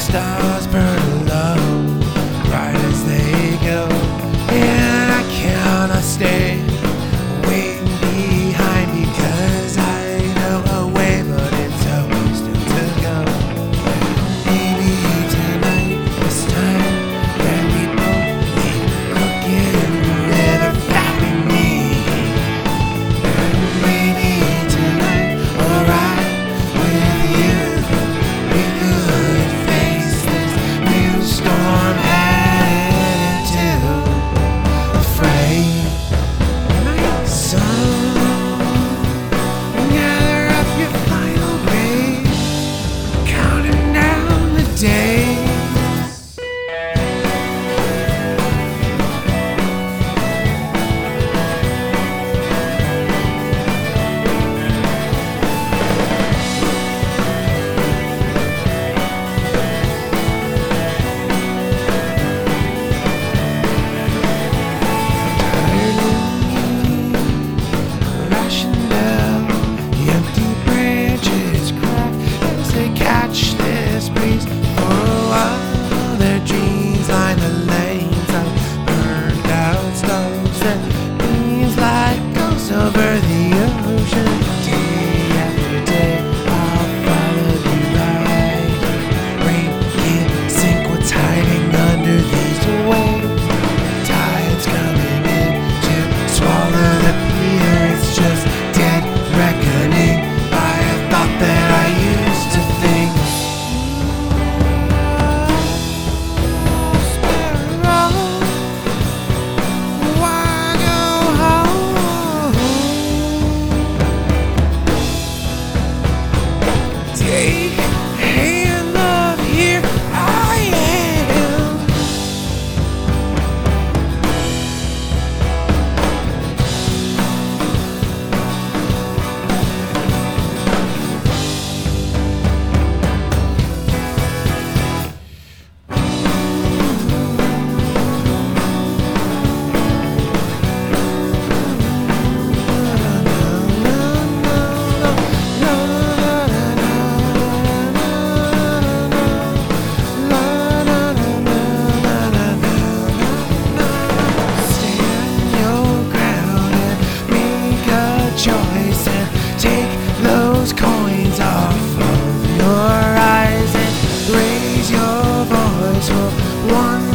stars burn low, bright as they go, and I cannot stay waiting behind because I know a way, but it's always still to go. Maybe tonight, this time, that we both leave crooked river found me. Maybe tonight, alright with you, we could face this new storm headed into the fray. So gather up your final grade, counting down the days. Lashing down, the empty branches crack as they catch this breeze. For a while, their dreams line the lanes like burned out stars that breeze like ghosts over the ocean. Day after day, I'll follow you right. Rain can't sink what's hiding under these waves. Tide's coming in to swallow the pier. It's just dead reckoning by a thought that I used to think. Sparrow, why go home? Take a hand, love, here I am. Stand your ground and make a choice and take those coins off of your eyes and raise your voice for one